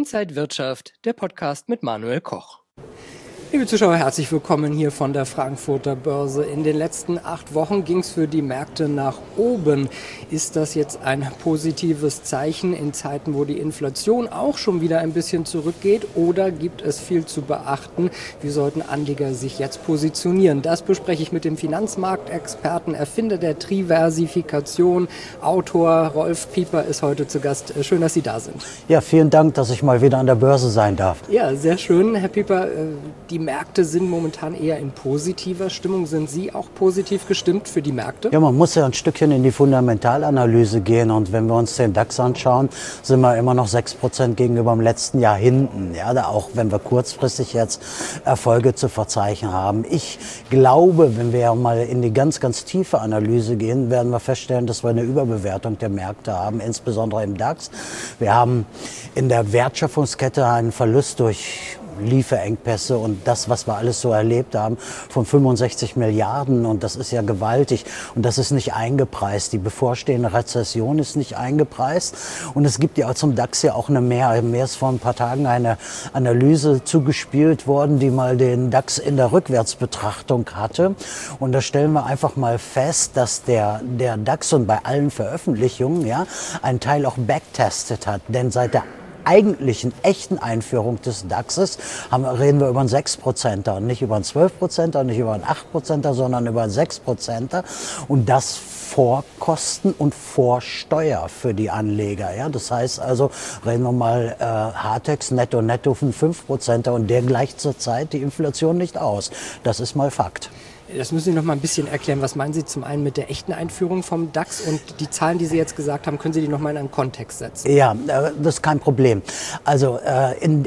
Inside Wirtschaft, der Podcast mit Manuel Koch. Liebe Zuschauer, herzlich willkommen hier von der Frankfurter Börse. In den letzten 8 Wochen ging es für die Märkte nach oben. Ist das jetzt ein positives Zeichen in Zeiten, wo die Inflation auch schon wieder ein bisschen zurückgeht? Oder gibt es viel zu beachten? Wie sollten Anleger sich jetzt positionieren? Das bespreche ich mit dem Finanzmarktexperten, Erfinder der Triversifikation, Autor Rolf Pieper ist heute zu Gast. Schön, dass Sie da sind. Ja, vielen Dank, dass ich mal wieder an der Börse sein darf. Ja, sehr schön, Herr Pieper. Die Märkte sind momentan eher in positiver Stimmung. Sind Sie auch positiv gestimmt für die Märkte? Ja, man muss ja ein Stückchen in die Fundamentalanalyse gehen. Und wenn wir uns den DAX anschauen, sind wir immer noch 6% gegenüber dem letzten Jahr hinten. Ja, auch wenn wir kurzfristig jetzt Erfolge zu verzeichnen haben. Ich glaube, wenn wir mal in die ganz, ganz tiefe Analyse gehen, werden wir feststellen, dass wir eine Überbewertung der Märkte haben, insbesondere im DAX. Wir haben in der Wertschöpfungskette einen Verlust durch Lieferengpässe und das, was wir alles so erlebt haben, von 65 Milliarden. Und das ist ja gewaltig. Und das ist nicht eingepreist. Die bevorstehende Rezession ist nicht eingepreist. Und es gibt ja zum DAX ja auch eine mehr. Mir ist vor ein paar Tagen eine Analyse zugespielt worden, die mal den DAX in der Rückwärtsbetrachtung hatte. Und da stellen wir einfach mal fest, dass der DAX und bei allen Veröffentlichungen ja einen Teil auch backtestet hat. Denn seit der eigentlichen, echten Einführung des DAXes reden wir über einen 6%er und nicht über einen 12%er, nicht über einen 8%er, sondern über einen 6%er und das vor Kosten und vor Steuer für die Anleger. Ja? Das heißt also, reden wir mal Hartex netto von 5%er und der gleicht zurzeit die Inflation nicht aus. Das ist mal Fakt. Das müssen Sie noch mal ein bisschen erklären. Was meinen Sie zum einen mit der echten Einführung vom DAX und die Zahlen, die Sie jetzt gesagt haben, können Sie die noch mal in einen Kontext setzen? Ja, das ist kein Problem. Also in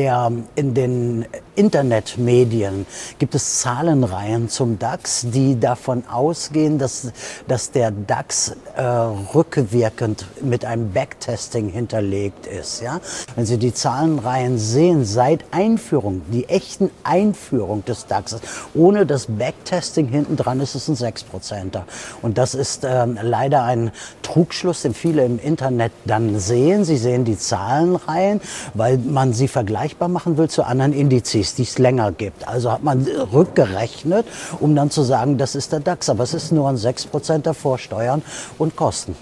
den Internetmedien gibt es Zahlenreihen zum DAX, die davon ausgehen, dass der DAX rückwirkend mit einem Backtesting hinterlegt ist. Ja? Wenn Sie die Zahlenreihen sehen, seit Einführung, die echten Einführung des DAXes, ohne das Backtesting hinten dran ist es ein 6%er. Und das ist leider ein Trugschluss, den viele im Internet dann sehen. Sie sehen die Zahlenreihen, weil man sie vergleichbar machen will zu anderen Indizes, die es länger gibt. Also hat man rückgerechnet, um dann zu sagen, das ist der DAX. Aber es ist nur ein 6%er vor Steuern und Kosten.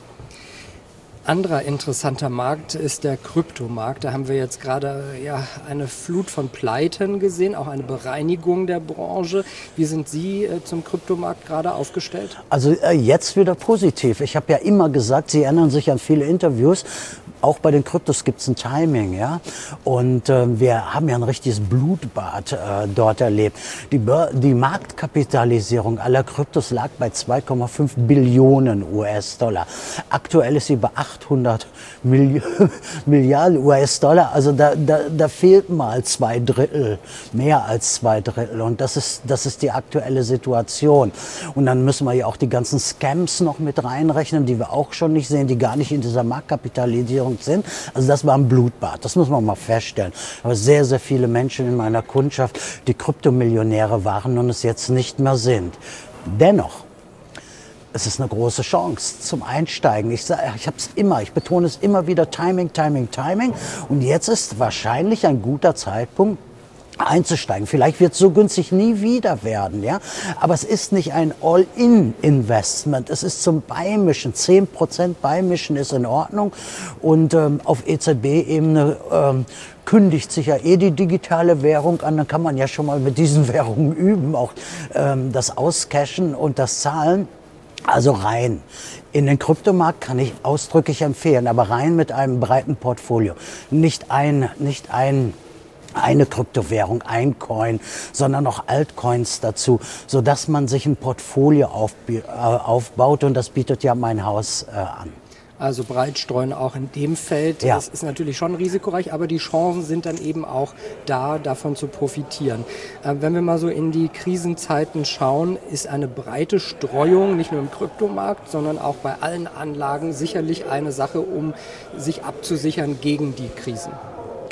Anderer interessanter Markt ist der Kryptomarkt. Da haben wir jetzt gerade eine Flut von Pleiten gesehen, auch eine Bereinigung der Branche. Wie sind Sie zum Kryptomarkt gerade aufgestellt? Also jetzt wieder positiv. Ich habe ja immer gesagt, Sie erinnern sich an viele Interviews, auch bei den Kryptos gibt es ein Timing, ja. Und wir haben ja ein richtiges Blutbad dort erlebt. Die Marktkapitalisierung aller Kryptos lag bei 2,5 Billionen US-Dollar. Aktuell ist sie bei 800 Milliarden US-Dollar. Also da fehlt mal 2/3, mehr als 2/3. Und das ist die aktuelle Situation. Und dann müssen wir ja auch die ganzen Scams noch mit reinrechnen, die wir auch schon nicht sehen, die gar nicht in dieser Marktkapitalisierung sind. Also das war ein Blutbad, das muss man mal feststellen. Aber sehr, sehr viele Menschen in meiner Kundschaft, die Kryptomillionäre waren und es jetzt nicht mehr sind. Dennoch, es ist eine große Chance zum Einsteigen. Ich betone es immer wieder, Timing. Und jetzt ist wahrscheinlich ein guter Zeitpunkt, einzusteigen. Vielleicht wird es so günstig nie wieder werden, ja. Aber es ist nicht ein All-in-Investment. Es ist zum Beimischen. 10% Beimischen ist in Ordnung. Und auf EZB-Ebene kündigt sich ja die digitale Währung an. Dann kann man ja schon mal mit diesen Währungen üben, auch das Auscashen und das Zahlen. Also rein. In den Kryptomarkt kann ich ausdrücklich empfehlen, aber rein mit einem breiten Portfolio. Nicht eine Kryptowährung, ein Coin, sondern auch Altcoins dazu, sodass man sich ein Portfolio aufbaut und das bietet ja mein Haus an. Also breit streuen auch in dem Feld. Ja. Das ist natürlich schon risikoreich, aber die Chancen sind dann eben auch da, davon zu profitieren. Wenn wir mal so in die Krisenzeiten schauen, ist eine breite Streuung nicht nur im Kryptomarkt, sondern auch bei allen Anlagen sicherlich eine Sache, um sich abzusichern gegen die Krisen.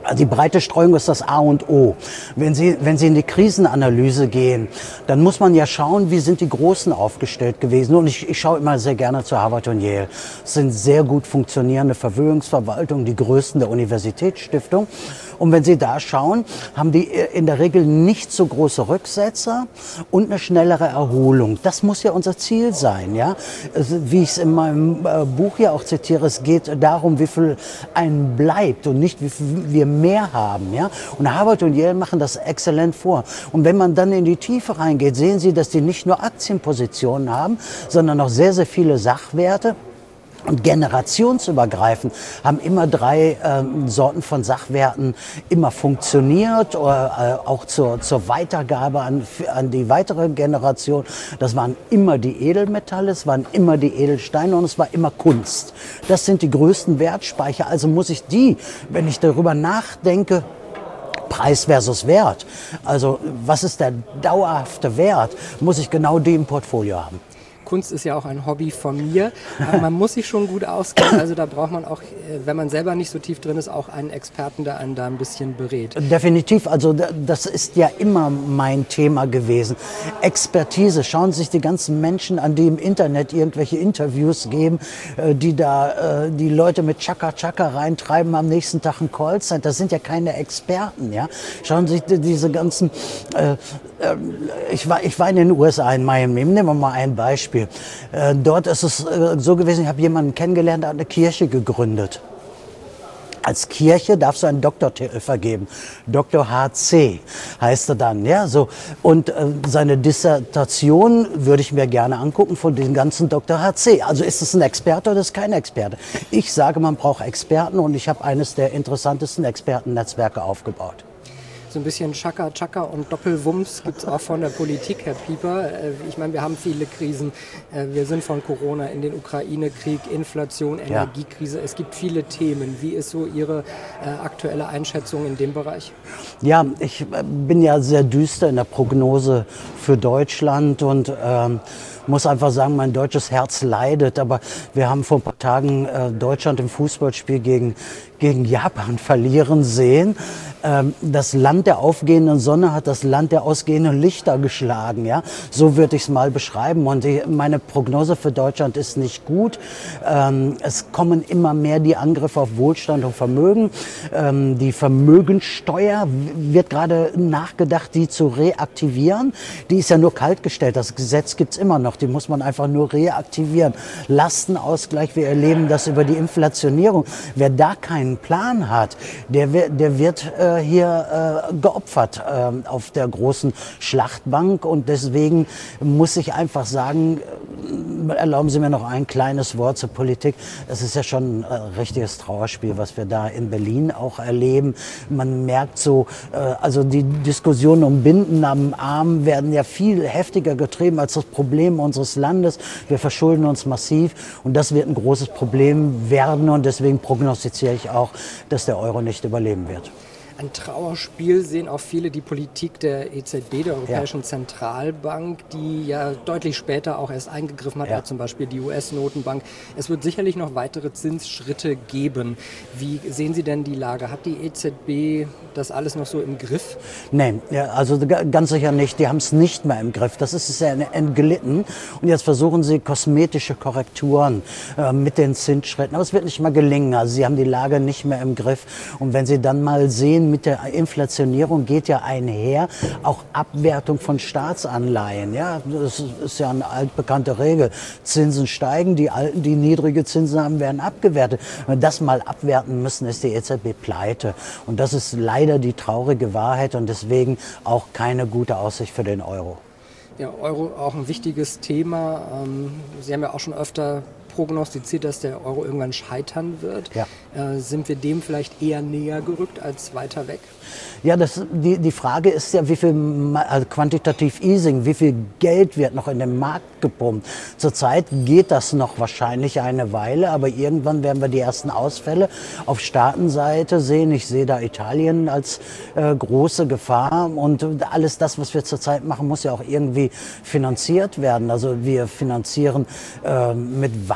Die breite Streuung ist das A und O. Wenn Sie in die Krisenanalyse gehen, dann muss man ja schauen, wie sind die Großen aufgestellt gewesen. Und ich schaue immer sehr gerne zu Harvard und Yale. Es sind sehr gut funktionierende Vermögensverwaltungen, die größten der Universitätsstiftung. Und wenn Sie da schauen, haben die in der Regel nicht so große Rücksetzer und eine schnellere Erholung. Das muss ja unser Ziel sein, ja. Wie ich es in meinem Buch ja auch zitiere, es geht darum, wie viel einem bleibt und nicht, wie viel wir mehr haben, ja. Und Harvard und Yale machen das exzellent vor. Und wenn man dann in die Tiefe reingeht, sehen Sie, dass die nicht nur Aktienpositionen haben, sondern auch sehr, sehr viele Sachwerte. Und generationsübergreifend haben immer drei Sorten von Sachwerten immer funktioniert, auch zur Weitergabe an die weitere Generation. Das waren immer die Edelmetalle, es waren immer die Edelsteine und es war immer Kunst. Das sind die größten Wertspeicher. Also muss ich die, wenn ich darüber nachdenke, Preis versus Wert, also was ist der dauerhafte Wert, muss ich genau die im Portfolio haben. Kunst ist ja auch ein Hobby von mir, aber man muss sich schon gut auskennen. Also da braucht man auch, wenn man selber nicht so tief drin ist, auch einen Experten, der einen da ein bisschen berät. Definitiv, also das ist ja immer mein Thema gewesen. Expertise, schauen Sie sich die ganzen Menschen an, die im Internet irgendwelche Interviews geben, die da die Leute mit Chaka Chaka reintreiben, am nächsten Tag ein Callcenter. Das sind ja keine Experten, ja. Schauen Sie sich diese ganzen, ich war in den USA, in Miami, nehmen wir mal ein Beispiel. Dort ist es so gewesen, ich habe jemanden kennengelernt, der hat eine Kirche gegründet. Als Kirche darfst du einen Doktortitel vergeben. Dr. HC heißt er dann, ja, so. Und seine Dissertation würde ich mir gerne angucken von den ganzen Dr. HC. Also ist es ein Experte oder ist es kein Experte? Ich sage, man braucht Experten und ich habe eines der interessantesten Expertennetzwerke aufgebaut. So ein bisschen Chaka Chaka und Doppelwumms gibt es auch von der Politik, Herr Pieper. Ich meine, wir haben viele Krisen. Wir sind von Corona in den Ukraine-Krieg, Inflation, Energiekrise. Ja. Es gibt viele Themen. Wie ist so Ihre aktuelle Einschätzung in dem Bereich? Ja, ich bin ja sehr düster in der Prognose für Deutschland und muss einfach sagen, mein deutsches Herz leidet. Aber wir haben vor ein paar Tagen Deutschland im Fußballspiel gegen Japan verlieren sehen. Das Land der aufgehenden Sonne hat das Land der ausgehenden Lichter geschlagen. Ja? So würde ich es mal beschreiben. Und meine Prognose für Deutschland ist nicht gut. Es kommen immer mehr die Angriffe auf Wohlstand und Vermögen. Die Vermögensteuer wird gerade nachgedacht, die zu reaktivieren. Die ist ja nur kaltgestellt. Das Gesetz gibt es immer noch. Die muss man einfach nur reaktivieren. Lastenausgleich, wir erleben das über die Inflationierung. Wer da keinen Plan hat, der wird hier geopfert auf der großen Schlachtbank. Und deswegen muss ich einfach sagen, erlauben Sie mir noch ein kleines Wort zur Politik. Es ist ja schon ein richtiges Trauerspiel, was wir da in Berlin auch erleben. Man merkt so, also die Diskussionen um Binden am Arm werden ja viel heftiger getrieben als das Problem unseres Landes. Wir verschulden uns massiv und das wird ein großes Problem werden und deswegen prognostiziere ich auch, dass der Euro nicht überleben wird. Ein Trauerspiel sehen auch viele die Politik der EZB, der Europäischen Zentralbank, die ja deutlich später auch erst eingegriffen hat, als zum Beispiel die US-Notenbank. Es wird sicherlich noch weitere Zinsschritte geben. Wie sehen Sie denn die Lage? Hat die EZB das alles noch so im Griff? Nein, also ganz sicher nicht. Die haben es nicht mehr im Griff. Das ist ja entglitten. Und jetzt versuchen sie kosmetische Korrekturen mit den Zinsschritten. Aber es wird nicht mehr gelingen. Also sie haben die Lage nicht mehr im Griff. Und wenn Sie dann mal sehen, mit der Inflationierung geht ja einher auch Abwertung von Staatsanleihen. Ja, das ist ja eine altbekannte Regel. Zinsen steigen, die Alten, die niedrige Zinsen haben, werden abgewertet. Wenn wir das mal abwerten müssen, ist die EZB pleite. Und das ist leider die traurige Wahrheit und deswegen auch keine gute Aussicht für den Euro. Ja, Euro auch ein wichtiges Thema. Sie haben ja auch schon öfter prognostiziert, dass der Euro irgendwann scheitern wird. Ja. Sind wir dem vielleicht eher näher gerückt als weiter weg? Ja, die Frage ist ja, wie viel quantitativ Easing, wie viel Geld wird noch in den Markt gepumpt. Zurzeit geht das noch wahrscheinlich eine Weile, aber irgendwann werden wir die ersten Ausfälle auf Staatenseite sehen. Ich sehe da Italien als große Gefahr und alles das, was wir zurzeit machen, muss ja auch irgendwie finanziert werden. Also wir finanzieren mit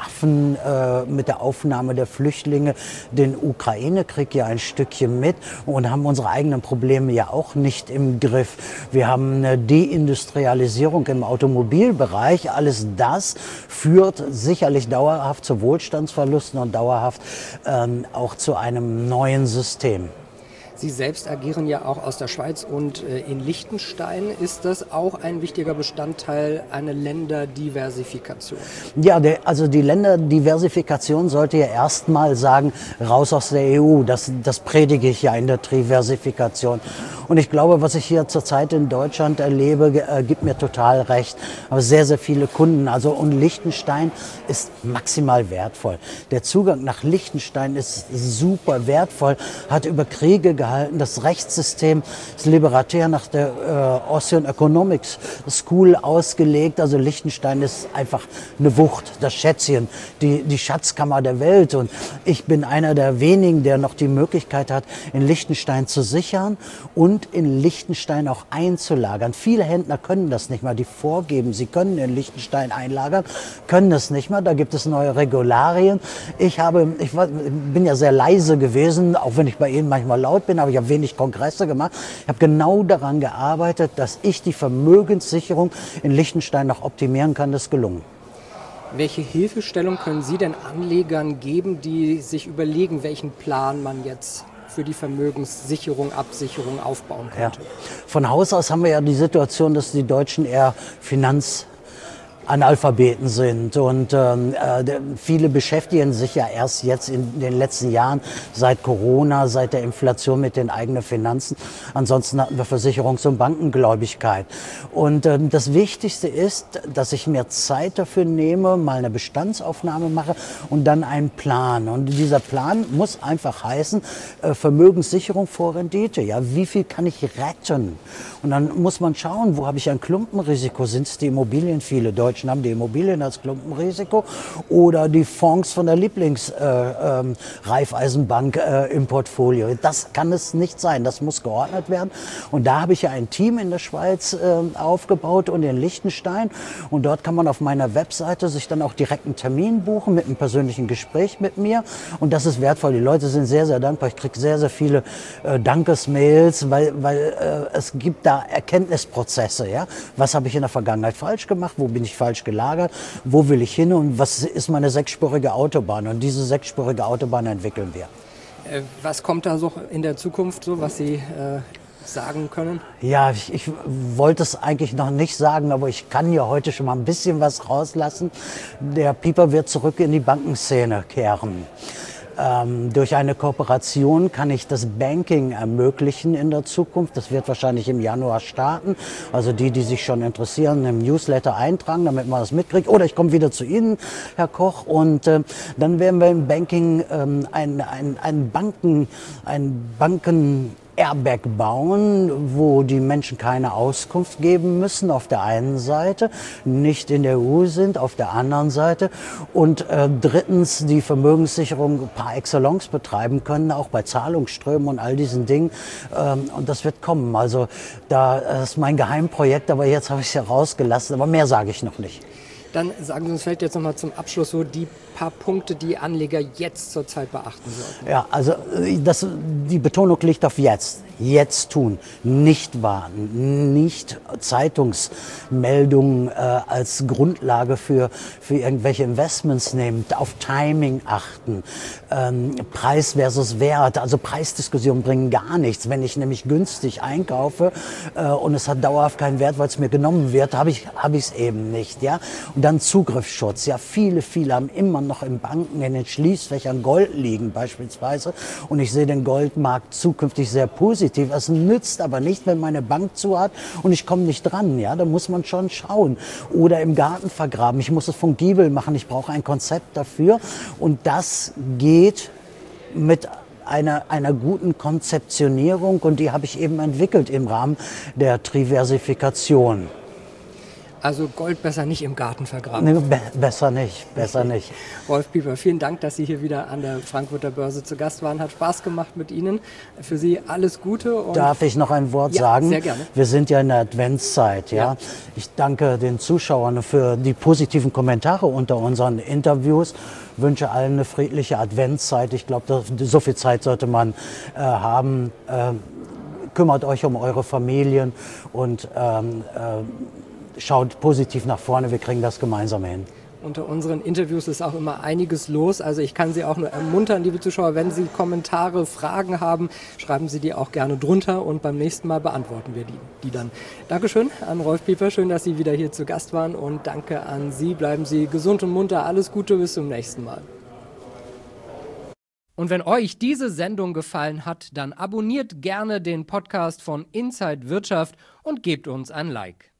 Waffen, mit der Aufnahme der Flüchtlinge den Ukraine-Krieg ja ein Stückchen mit und haben unsere eigenen Probleme ja auch nicht im Griff. Wir haben eine Deindustrialisierung im Automobilbereich. Alles das führt sicherlich dauerhaft zu Wohlstandsverlusten und dauerhaft auch zu einem neuen System. Sie selbst agieren ja auch aus der Schweiz und in Liechtenstein. Ist das auch ein wichtiger Bestandteil einer Länderdiversifikation? Ja, also die Länderdiversifikation sollte ja erstmal sagen, raus aus der EU. Das predige ich ja in der Triversifikation. Und ich glaube, was ich hier zurzeit in Deutschland erlebe, gibt mir total recht. Aber sehr, sehr viele Kunden. Und Liechtenstein ist maximal wertvoll. Der Zugang nach Liechtenstein ist super wertvoll, hat über Kriege gehalten. Das Rechtssystem ist libertär nach der Austrian Economics School ausgelegt. Also Liechtenstein ist einfach eine Wucht, das Schätzchen, die Schatzkammer der Welt. Und ich bin einer der wenigen, der noch die Möglichkeit hat, in Liechtenstein zu sichern und in Liechtenstein auch einzulagern. Viele Händler können das nicht mal, die vorgeben, sie können in Liechtenstein einlagern, können das nicht mal. Da gibt es neue Regularien. Ich bin ja sehr leise gewesen, auch wenn ich bei Ihnen manchmal laut bin, aber ich habe wenig Kongresse gemacht. Ich habe genau daran gearbeitet, dass ich die Vermögenssicherung in Liechtenstein noch optimieren kann. Das ist gelungen. Welche Hilfestellung können Sie denn Anlegern geben, die sich überlegen, welchen Plan man jetzt für die Vermögenssicherung, Absicherung aufbauen könnte? Ja. Von Haus aus haben wir ja die Situation, dass die Deutschen eher Analphabeten sind und viele beschäftigen sich ja erst jetzt in den letzten Jahren seit Corona, seit der Inflation mit den eigenen Finanzen. Ansonsten hatten wir Versicherungs- und Bankengläubigkeit. Und das Wichtigste ist, dass ich mir Zeit dafür nehme, mal eine Bestandsaufnahme mache und dann einen Plan. Und dieser Plan muss einfach heißen, Vermögenssicherung vor Rendite. Ja, wie viel kann ich retten? Und dann muss man schauen, wo habe ich ein Klumpenrisiko? Sind es die Immobilien? Viele Deutschen haben die Immobilien als Klumpenrisiko oder die Fonds von der Lieblings-Raiffeisenbank im Portfolio. Das kann es nicht sein, das muss geordnet werden. Und da habe ich ja ein Team in der Schweiz aufgebaut und in Liechtenstein. Und dort kann man auf meiner Webseite sich dann auch direkt einen Termin buchen mit einem persönlichen Gespräch mit mir. Und das ist wertvoll. Die Leute sind sehr, sehr dankbar. Ich kriege sehr, sehr viele Dankesmails, weil es gibt da Erkenntnisprozesse. Ja? Was habe ich in der Vergangenheit falsch gemacht? Wo bin ich falsch gelagert? Wo will ich hin? Und was ist meine sechsspurige Autobahn? Und diese sechsspurige Autobahn entwickeln wir. Was kommt da so in der Zukunft, so was Sie sagen können? Ja, ich wollte es eigentlich noch nicht sagen, aber ich kann ja heute schon mal ein bisschen was rauslassen. Der Pieper wird zurück in die Bankenszene kehren. Durch eine Kooperation kann ich das Banking ermöglichen in der Zukunft. Das wird wahrscheinlich im Januar starten. Also die sich schon interessieren, im Newsletter eintragen, damit man das mitkriegt. Oder ich komme wieder zu Ihnen, Herr Koch. Und dann werden wir im Banking ein Banken Airbag bauen, wo die Menschen keine Auskunft geben müssen, auf der einen Seite, nicht in der EU sind, auf der anderen Seite und drittens die Vermögenssicherung par excellence betreiben können, auch bei Zahlungsströmen und all diesen Dingen und das wird kommen. Also das ist mein Geheimprojekt, aber jetzt habe ich es ja rausgelassen, aber mehr sage ich noch nicht. Dann sagen Sie uns vielleicht jetzt nochmal zum Abschluss so die paar Punkte, die Anleger jetzt zurzeit beachten sollten. Ja, also die Betonung liegt auf jetzt. Jetzt tun, nicht warten, nicht Zeitungsmeldungen als Grundlage für irgendwelche Investments nehmen, auf Timing achten, Preis versus Wert, also Preisdiskussionen bringen gar nichts. Wenn ich nämlich günstig einkaufe und es hat dauerhaft keinen Wert, weil es mir genommen wird, habe ich es eben nicht. Ja? Und dann Zugriffsschutz. Ja, viele haben immer noch in Banken, in den Schließfächern Gold liegen beispielsweise und ich sehe den Goldmarkt zukünftig sehr positiv. Es nützt aber nicht, wenn meine Bank zu hat und ich komme nicht dran. Ja, da muss man schon schauen. Oder im Garten vergraben. Ich muss es fungibel machen. Ich brauche ein Konzept dafür. Und das geht mit einer guten Konzeptionierung. Und die habe ich eben entwickelt im Rahmen der Triversifikation. Also Gold besser nicht im Garten vergraben. Nee, besser nicht. Rolf Pieper, vielen Dank, dass Sie hier wieder an der Frankfurter Börse zu Gast waren. Hat Spaß gemacht mit Ihnen. Für Sie alles Gute. Und darf ich noch ein Wort sagen? Sehr gerne. Wir sind ja in der Adventszeit. Ja? Ich danke den Zuschauern für die positiven Kommentare unter unseren Interviews. Wünsche allen eine friedliche Adventszeit. Ich glaube, so viel Zeit sollte man haben. Kümmert euch um eure Familien und schaut positiv nach vorne. Wir kriegen das gemeinsam hin. Unter unseren Interviews ist auch immer einiges los. Also ich kann Sie auch nur ermuntern, liebe Zuschauer, wenn Sie Kommentare, Fragen haben, schreiben Sie die auch gerne drunter und beim nächsten Mal beantworten wir die dann. Dankeschön an Rolf Pieper, schön, dass Sie wieder hier zu Gast waren und danke an Sie. Bleiben Sie gesund und munter. Alles Gute, bis zum nächsten Mal. Und wenn euch diese Sendung gefallen hat, dann abonniert gerne den Podcast von Inside Wirtschaft und gebt uns ein Like.